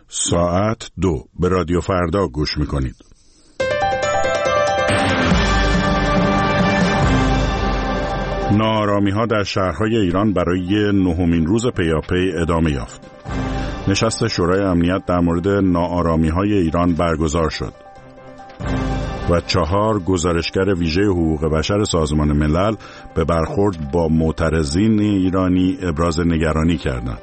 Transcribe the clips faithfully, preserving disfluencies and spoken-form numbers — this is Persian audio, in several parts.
ساعت دو به رادیو فردا گوش میکنید. ناآرامی ها در شهرهای ایران برای نهمین روز پیاپی ادامه یافت. نشست شورای امنیت در مورد ناآرامی های ایران برگزار شد و چهار گزارشگر ویژه حقوق بشر سازمان ملل به برخورد با معترضین ایرانی ابراز نگرانی کردند.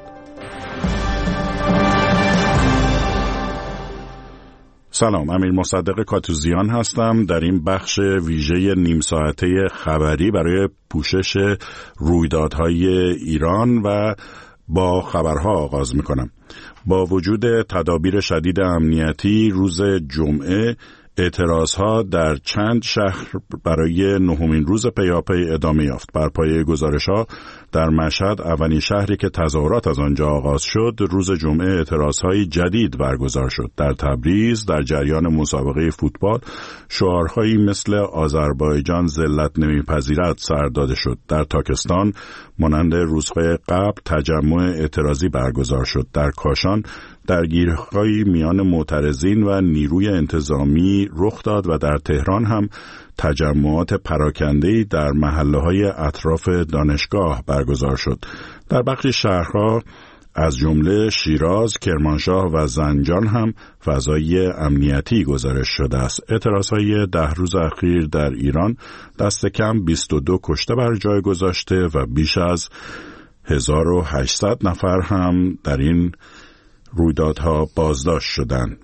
سلام، امیر مصدق کاتوزیان هستم. در این بخش ویژه نیم ساعته خبری برای پوشش رویدادهای ایران و با خبرها آغاز میکنم. با وجود تدابیر شدید امنیتی، روز جمعه اعتراضها در چند شهر برای نهمین روز پیاپی ادامه یافت. بر پایه گزارش‌ها در مشهد، اولین شهری که تظاهرات از آنجا آغاز شد، روز جمعه اعتراضهای جدید برگزار شد. در تبریز در جریان مسابقه فوتبال شعارهایی مثل آذربایجان ذلت نمیپذیرد سر داده شد. در تاکستان مانند روزهای قبل تجمع اعتراضی برگزار شد. در کاشان درگیری‌هایی میان معترضین و نیروی انتظامی رخ داد و در تهران هم تجمعات پراکنده‌ای در محله‌های اطراف دانشگاه برگزار شد. در بخش شهرها از جمله شیراز، کرمانشاه و زنجان هم فضای امنیتی گزارش شده است. اعتراضهای ده روز اخیر در ایران دست کم بیست و دو کشته بر جای گذاشته و بیش از هزار و هشتصد نفر هم در این رویدادها بازداشت شدند.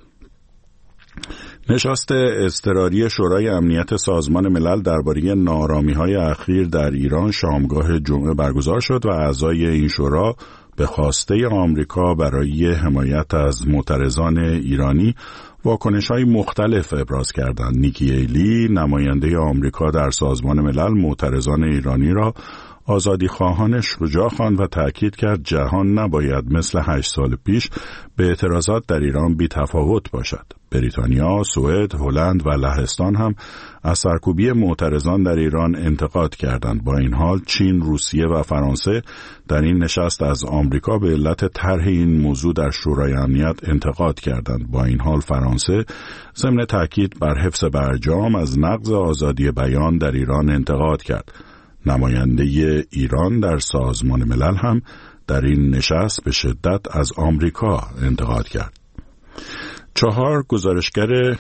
نشست اضطراری شورای امنیت سازمان ملل درباره ناآرامی‌های اخیر در ایران شامگاه جمعه برگزار شد و اعضای این شورا به خواسته آمریکا برای حمایت از معترضان ایرانی واکنش‌های مختلف ابراز کردند. نیکی هیلی، نماینده آمریکا در سازمان ملل، معترضان ایرانی را آزادی خواهان شجاع خواند و تأکید کرد جهان نباید مثل هشت سال پیش به اعتراضات در ایران بی تفاوت باشد. بریتانیا، سوئد، هلند و لهستان هم از سرکوبی معترضان در ایران انتقاد کردند. با این حال چین، روسیه و فرانسه در این نشست از آمریکا به علت طرح این موضوع در شورای امنیت انتقاد کردند. با این حال فرانسه ضمن تأکید بر حفظ برجام از نقض آزادی بیان در ایران انتقاد کرد. نماینده ایران در سازمان ملل هم در این نشست به شدت از آمریکا انتقاد کرد. چهار گزارشگر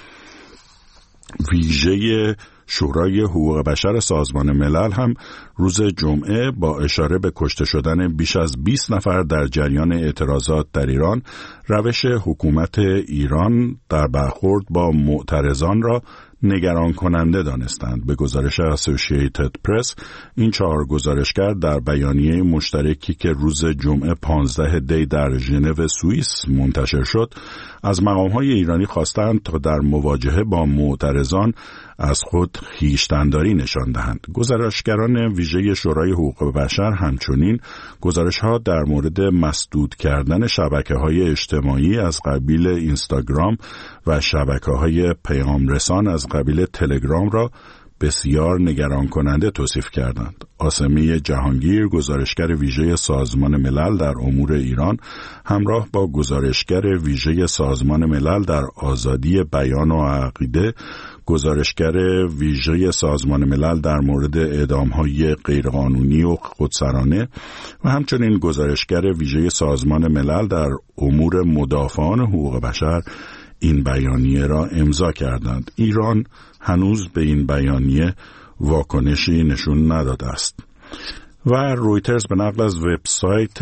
ویژه شورای حقوق بشر سازمان ملل هم روز جمعه با اشاره به کشته شدن بیش از بیست نفر در جریان اعتراضات در ایران، روش حکومت ایران در برخورد با معترضان را نگران کننده دانستند. به گزارش اسوسییتد پرس، این چهار گزارشگر در بیانیه مشترکی که روز جمعه پانزده دی در ژنو سوئیس منتشر شد، از مقام‌های ایرانی خواستند تا در مواجهه با معترضان از خود خویشتن‌داری نشان دهند. گزارشگران ویژه شورای حقوق بشر همچنین گزارش‌ها در مورد مسدود کردن شبکه‌های اجتماعی از قبیل اینستاگرام و شبکه‌های پیام رسان از قبیل تلگرام را بسیار نگران کننده توصیف کردند. آسمی جهانگیر، گزارشگر ویژه سازمان ملل در امور ایران، همراه با گزارشگر ویژه سازمان ملل در آزادی بیان و عقیده، گزارشگر ویژه سازمان ملل در مورد اعدام‌های غیرقانونی و خودسرانه و همچنین گزارشگر ویژه سازمان ملل در امور مدافعان حقوق بشر این بیانیه را امضا کردند. ایران هنوز به این بیانیه واکنشی نشون نداده است. و رویترز به نقل از وبسایت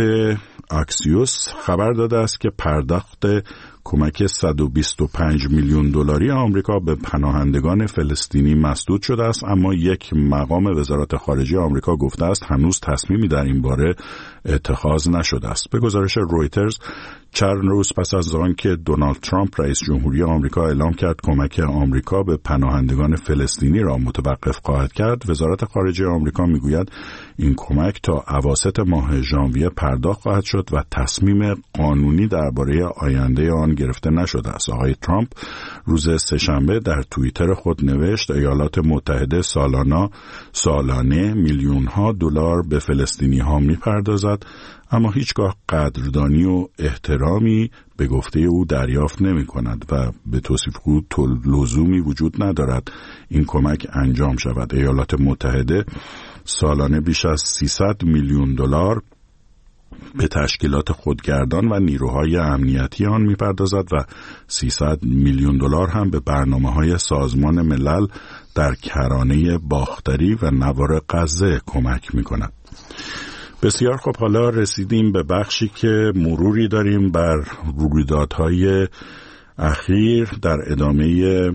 اکسیوس خبر داده است که پرداخت کمک صد و بیست و پنج میلیون دلاری آمریکا به پناهندگان فلسطینی مسدود شده است، اما یک مقام وزارت خارجه آمریکا گفته است هنوز تصمیمی در این باره اتخاذ نشده است. به گزارش رویترز، چند روز پس از آن که دونالد ترامپ رئیس جمهوری آمریکا اعلام کرد کمک آمریکا به پناهندگان فلسطینی را متوقف خواهد کرد، وزارت خارجه آمریکا میگوید این کمک تا اواسط ماه ژانویه پرداخت خواهد شد و تصمیم قانونی درباره آینده آن گرفته نشده است. آقای ترامپ روز سه‌شنبه در توییتر خود نوشت ایالات متحده سالانه سالانه میلیون ها دلار به فلسطینی ها میپردازد، اما هیچگاه قدردانی و احترامی به گفته او دریافت نمی کند و به توصیف او لزومی وجود ندارد این کمک انجام شود. ایالات متحده سالانه بیش از سیصد میلیون دلار به تشکیلات خودگردان و نیروهای امنیتی آن می‌پردازد و سیصد میلیون دلار هم به برنامه‌های سازمان ملل در کرانه باختری و نوار غزه کمک می‌کند. بسیار خب، حالا رسیدیم به بخشی که مروری داریم بر رویدادهای اخیر در ادامه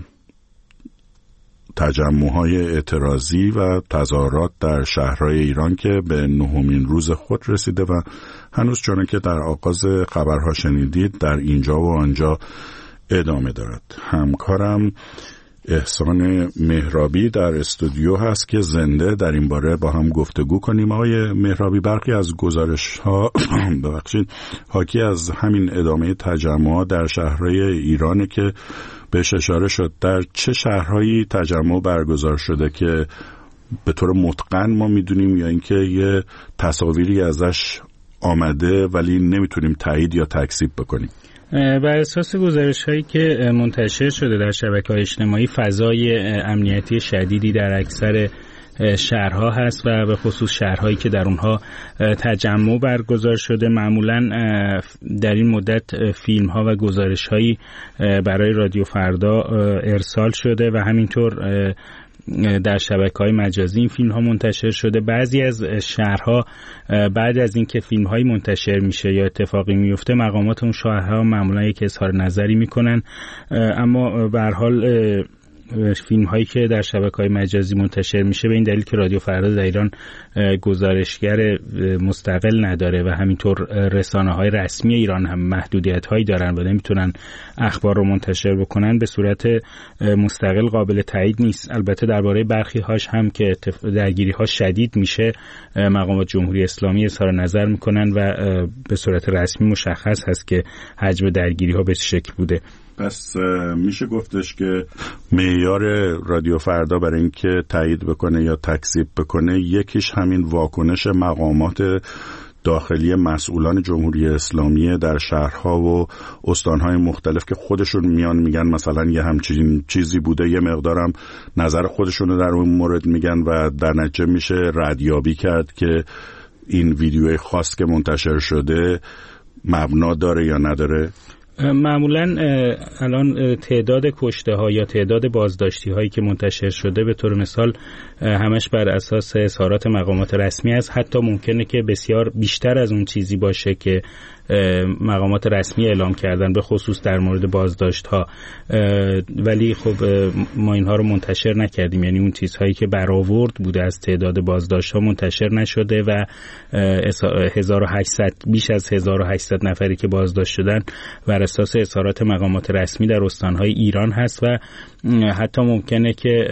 تجمع‌های اعتراضی و تظاهرات در شهرهای ایران که به نهمین روز خود رسیده و هنوز چون که در آغاز خبرها شنیدید در اینجا و آنجا ادامه دارد. همکارم احسان مهرابی در استودیو هست که زنده در این باره با هم گفتگو کنیم. آقای مهرابی، برخی از گزارش‌ها ببخشید حاکی از همین ادامه تجمعات در شهرهای ایرانه که بهش اشاره شد. در چه شهرهایی تجمع برگزار شده که به طور متقن ما میدونیم یا اینکه یه تصاویری ازش آمده ولی نمیتونیم تایید یا تکذیب بکنیم؟ بر اساس گزارش‌هایی که منتشر شده در شبکه‌های اجتماعی، فضای امنیتی شدیدی در اکثر شهرها هست و به خصوص شهرهایی که در اونها تجمع برگزار شده. معمولاً در این مدت فیلم‌ها و گزارش‌هایی برای رادیو فردا ارسال شده و همینطور در شبکه‌های مجازی این فیلم‌ها منتشر شده. بعضی از شهرها بعد از اینکه فیلم‌های منتشر میشه یا اتفاقی میفته، مقامات اون شهرها معمولاً یک اظهار نظری میکنن، اما به هر حال فیلم هایی که در شبکه‌های مجازی منتشر میشه به این دلیل که رادیو فردا در ایران گزارشگر مستقل نداره و همینطور رسانه‌های رسمی ایران هم محدودیت‌هایی دارن و نمیتونن اخبار رو منتشر بکنن، به صورت مستقل قابل تایید نیست. البته درباره برخی هاش هم که درگیری‌ها شدید میشه، مقامات جمهوری اسلامی اظهار نظر میکنن و به صورت رسمی مشخص هست که حجم درگیری‌ها به چه شکل بوده. پس میشه گفتش که معیار رادیو فردا برای اینکه تایید بکنه یا تکذیب بکنه، یکیش همین واکنش مقامات داخلی مسئولان جمهوری اسلامی در شهرها و استانهای مختلف که خودشون میان میگن مثلا یه همچین چیزی بوده، یه مقدارم نظر خودشون رو در اون مورد میگن و در نتیجه میشه ردیابی کرد که این ویدیوی خاص که منتشر شده مبنا داره یا نداره. معمولاً الان تعداد کشته ها یا تعداد بازداشتی هایی که منتشر شده به طور مثال همش بر اساس اظهارات مقامات رسمی است. حتی ممکنه که بسیار بیشتر از اون چیزی باشه که مقامات رسمی اعلام کردن، به خصوص در مورد بازداشت ها، ولی خب ما اینها رو منتشر نکردیم. یعنی اون چیزهایی که برآورد بوده از تعداد بازداشت ها منتشر نشده و هزار و هشتصد بیش از هزار و هشتصد نفری که بازداشت شدن بر اساس اظهارات مقامات رسمی در استانهای ایران هست و حتی ممکنه که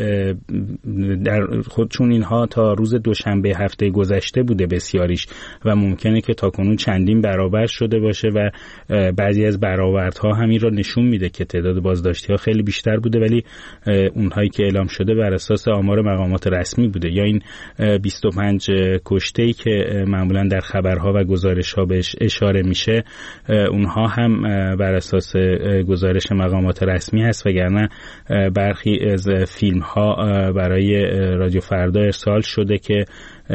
در خودشون اینها تا روز دوشنبه هفته گذشته بوده بسیاریش و ممکنه که تاکنون چندین برابر شده باشه و بعضی از برآوردها همین را نشون میده که تعداد بازداشتی ها خیلی بیشتر بوده، ولی اونهایی که اعلام شده بر اساس آمار مقامات رسمی بوده. یا این بیست و پنج کشته‌ای که معمولا در خبرها و گزارش‌ها بهش اشاره میشه، اونها هم بر اساس گزارش مقامات رسمی هست، وگرنه برخی از فیلم ها برای رادیو فردا ارسال شده که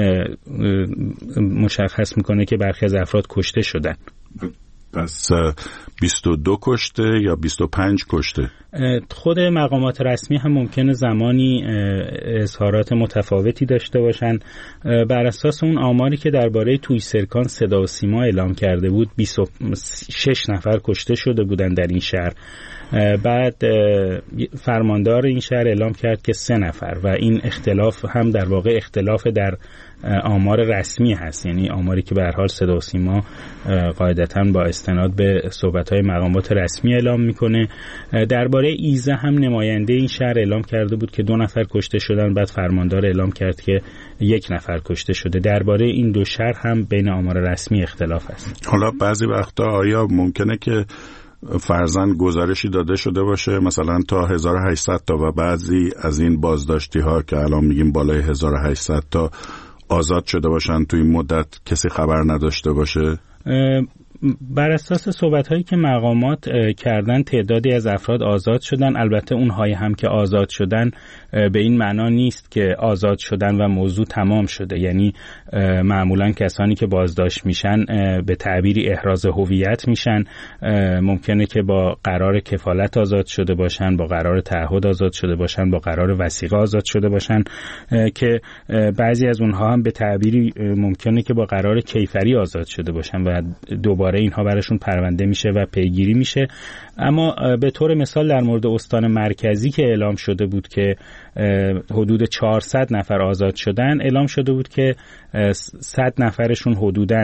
مشخص میکنه که برخی از افراد کشته شدن. پس بیست و دو کشته یا بیست و پنج کشته؟ خود مقامات رسمی هم ممکنه زمانی اظهارات متفاوتی داشته باشن. بر اساس اون آماری که درباره توی سرکان صدا و سیما اعلام کرده بود، بیست و شش نفر کشته شده بودن در این شهر. بعد فرماندار این شهر اعلام کرد که سه نفر و این اختلاف هم در واقع اختلاف در آمار رسمی هست، یعنی آماری که به هر حال صدا و سیما قاعدتاً با استناد به صحبت‌های مقامات رسمی اعلام میکنه. درباره ایزه هم نماینده این شهر اعلام کرده بود که دو نفر کشته شدن، بعد فرماندار اعلام کرد که یک نفر کشته شده. درباره این دو شهر هم بین آمار رسمی اختلاف است. حالا بعضی وقتا آیا ممکنه که فرضاً گزارشی داده شده باشه مثلا تا هزار و هشتصد تا و بعضی از این بازداشتی ها که الان میگیم بالای هزار و هشتصد تا آزاد شده باشن، تو این مدت کسی خبر نداشته باشه؟ بر اساس صحبت‌هایی که مقامات کردن تعدادی از افراد آزاد شدن. البته اونهایی هم که آزاد شدن به این معنا نیست که آزاد شدن و موضوع تمام شده. یعنی معمولا کسانی که بازداشت میشن به تعبیری احراز هویت میشن. ممکنه که با قرار کفالت آزاد شده باشن، با قرار تعهد آزاد شده باشن، با قرار وثیقه آزاد شده باشن که بعضی از اونها هم به تعبیری ممکنه که با قرار کیفری آزاد شده باشن و دوباره اینها براشون پرونده میشه و پیگیری میشه. اما به طور مثال در مورد استان مرکزی که اعلام شده بود که حدود چهارصد نفر آزاد شدن، اعلام شده بود که صد نفرشون حدوداً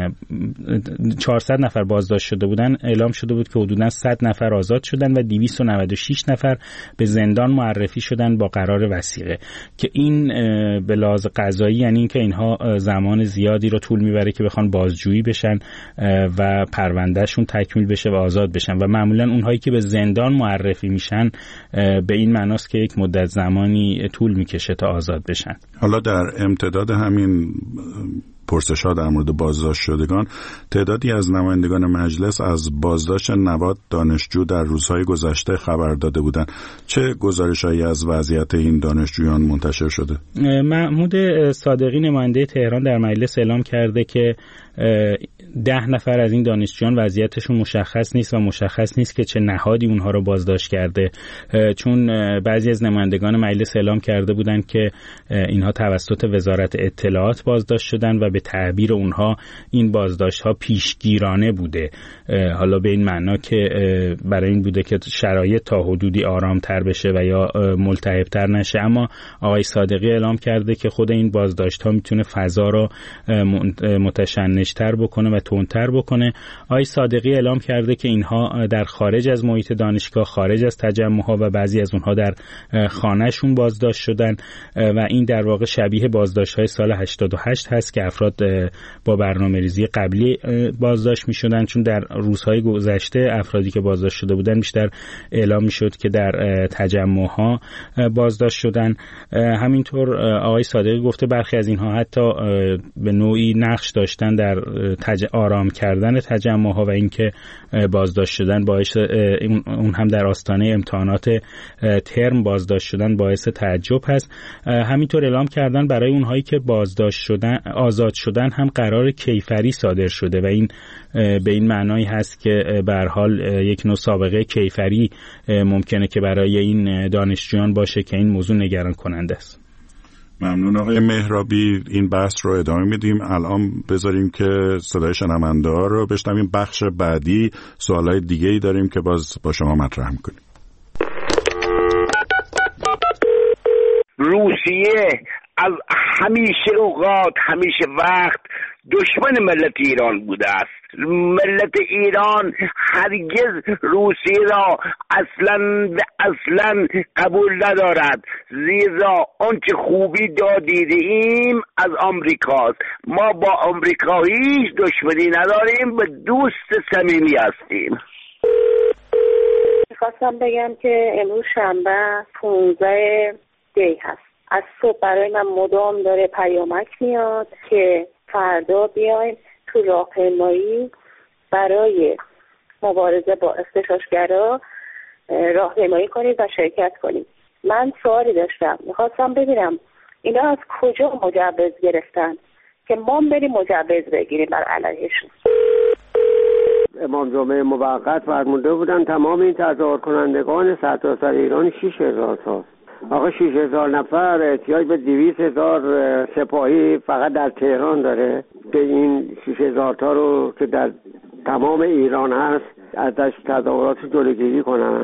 چهارصد نفر بازداشت شده بودن، اعلام شده بود که حدوداً صد نفر آزاد شدن و دویست و نود و شش نفر به زندان معرفی شدن با قرار وثیقه، که این به لحاظ قضایی یعنی اینکه اینها زمان زیادی رو طول میبره که بخوان بازجویی بشن و پروندهشون تکمیل بشه و آزاد بشن و معمولاً اونهایی که به زندان معرفی میشن به این معناست که یک مدت زمانی طول میکشه تا آزاد بشن. حالا در امتداد همین پرسش‌ها در مورد بازداشت شدگان، تعدادی از نمایندگان مجلس از بازداشت نود دانشجو در روزهای گذشته خبر داده بودند. چه گزارش‌هایی از وضعیت این دانشجویان منتشر شده؟ محمود صادقی نماینده تهران در مجلس اعلام کرده که ده نفر از این دانشجویان وضعیتشون مشخص نیست و مشخص نیست که چه نهادی اونها رو بازداشت کرده، چون بعضی از نمایندگان مجلس اعلام کرده بودند که اینها توسط وزارت اطلاعات بازداشت شدن و به تعبیر اونها این بازداشت ها پیشگیرانه بوده. حالا به این معنا که برای این بوده که شرایط تا حدودی آرامتر بشه و یا ملتهبتر نشه. اما آقای صادقی اعلام کرده که خود این بازداشت ها میتونه فضا رو متشنج‌تر بکنه و تندتر بکنه. آقای صادقی اعلام کرده که اینها در خارج از محیط دانشگاه، خارج از تجمع‌ها و بعضی از اونها در خانه‌شون بازداشت شدن و این در واقع شبیه بازداشت‌های سال هشتاد و هشت هست که افراد با برنامه‌ریزی قبلی بازداشت می‌شدن، چون در روزهای گذشته افرادی که بازداشت شده بودن بیشتر اعلام می‌شد که در تجمع‌ها بازداشت شدن. همینطور آقای صادقی گفته برخی از اینها حتی به نوعی نقش داشتن در تج... آرام کردن تجمع‌ها و اینکه بازداشت شدن باعث اون هم در آستانه امتحانات ترم بازداشت شدن باعث تعجب هست. همینطور اعلام کردن برای اونهایی که بازداشت شدن آزاد شدن هم قرار کیفری صادر شده و این به این معنایی هست که به هر حال یک نوع سابقه کیفری ممکنه که برای این دانشجویان باشه که این موضوع نگران کننده است. ممنون آقای مهرابی. این بحث رو ادامه میدیم. الان بذاریم که صدای شنونده ها رو بشنویم. بخش بعدی سوالای دیگه‌ای داریم که باز با شما مطرح می‌کنیم. روسیه از همیشه اوقات همیشه وقت دشمن ملت ایران بوده است. ملت ایران هرگز روسیه را اصلا اصلا قبول ندارد، زیرا آنچه خوبی دادیده ایم از آمریکاست. ما با آمریکا هیچ دشمنی نداریم و دوست صمیمی هستیم. میخواستم بگم که امروز شنبه پانزده دی هست. از صبح برای من مدام داره پیامک میاد که فردا بیایم تو راهپیمایی برای مبارزه با اغتشاشگرا راهپیمایی کنیم و شرکت کنیم. من سوالی داشتم، میخواستم ببینم اینا از کجا مجوز گرفتن که ما بریم مجوز بگیریم بر علیهشون؟ امام جمعه موقت فرموده بودن تمام این تظاهر کنندگان سرتاسر ایران شش هزار تا. آقا شش هزار نفر احتیاج به دویست هزار سپاهی فقط در تهران داره که این شش هزار تا رو که در تمام ایران هست ازش تظاهرات جلوگیری کنن.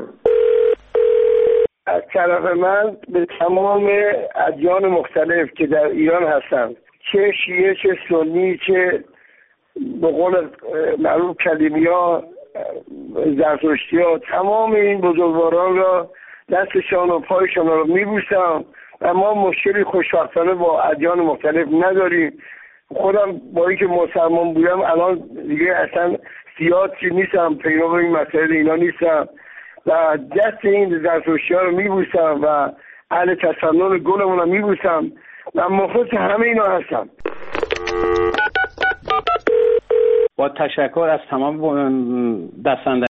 از طرف من به تمام ادیان مختلف که در ایران هستن، چه شیعه چه سنی چه به قول معروف کلیمی ها زرتشتی ها، تمام این بزرگواران را دستشان و پایشان رو میبوسم و ما مشکلی خوشبختانه با ادیان مختلف نداریم. خودم با اینکه مسلمان بودم الان دیگه اصلا سیاسی نیستم، پیرو این مسائل اینا نیستم و دست این زرتشتی ها رو میبوسم و اهل تسنن گلمون رو میبوسم و مخلص همه اینا هستم. با تشکر از تمام دستنده